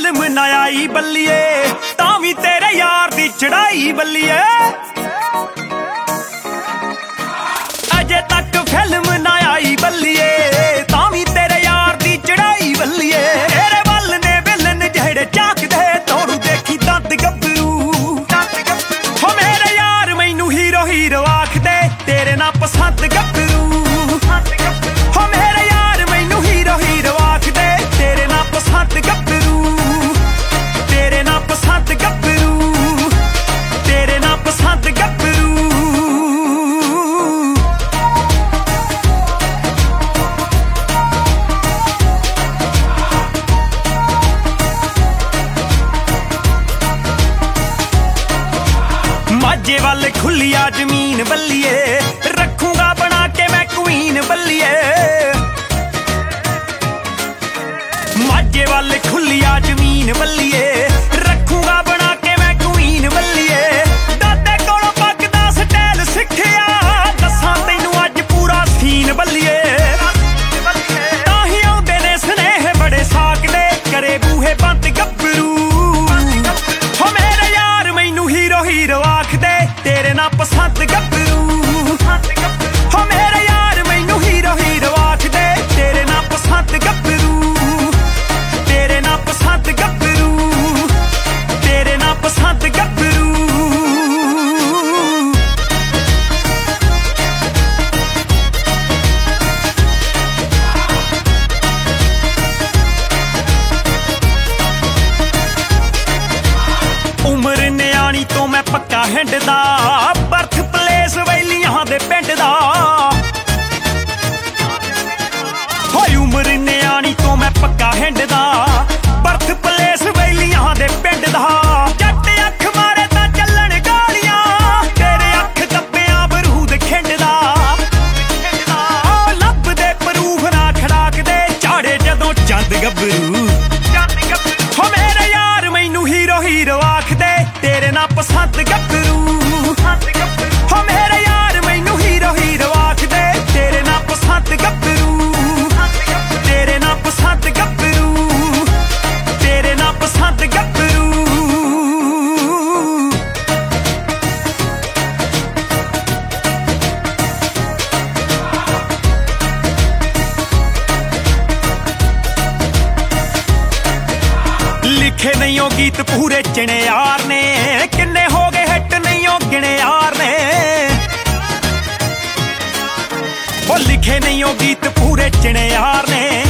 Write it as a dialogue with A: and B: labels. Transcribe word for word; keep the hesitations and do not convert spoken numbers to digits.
A: film ना आई बल्लिए तावी तेरे यार दी चढ़ाई बल्लिए अजे तक फिल्म ना आई बल्लिए तावी तेरे यार दी चढ़ाई बल्लिए तेरे वल ने विलन जेड़े झाकदे तोड़ू देखी दंद गब्बरू हो मेरे यार मैनू हीरो हीरो आखदे तेरे ना पसंद गब्बरू हो मेरे यार मैनू हीरो हीरो आखदे तेरे ना पसंद गब्बरू तेरे ना पसंद गब्बरू तेरे ना पसंद गब्बरू माजे वाले खुलिया जमीन बल्लिए रखूंगा बना के मैं क्वीन बल्लिए माजे वाले खुलिया जमीन बल्लिए रखूंगा बना के मैं क्वीन बल्लिए दादे कोलों पकदा स्टाइल सिखिया दसां तैनू अज पूरा सीन बल्लिए ताही आउंदे ने स्नेह बड़े साकदे करे बूहे बंद गब्बरू हो मेरे यार मैनू हीरो हीरो आखदे तेरे ना पसंद गब्बरू हो मेरे यार मैनू हीरो हीरो आखदे तेरे ना पसंद गब्बरू तेरे ना पसंद गब्बरू तेरे ना पसंद गब्बरू उम्र न्याणी तो मैं पक्का हिंडदा बर्थ प्लेस वैलियां दे पिंड दा होई उम्र न्याणी तो मैं पक्का हिंडदा बर्थ प्लेस वैलियां दे पिंड दा जट अख मारे तां चलन गालियां तेरे अख दब्बियां बरूद खिंडदा ओ लभदे प्रूफ ना खड़ाकदे झाड़े जदों चंद गब्बरू हो मेरे यार मैनू हीरो हीरो आखदे तेरे ना पसंद गब्बरू हो मेरे यार मैनू हीरो हीरो आखदे तेरे ना पसंद गब्बरू तेरे ना पसंद गब्बरू तेरे ना पसंद गब्बरू लिखे नहीं हो गीत पूरे चिने यार ने किन्ने हो गए हिट नहीं हो गिने यार ने ओ लिखे नहीं हो गीत पूरे चिने यार ने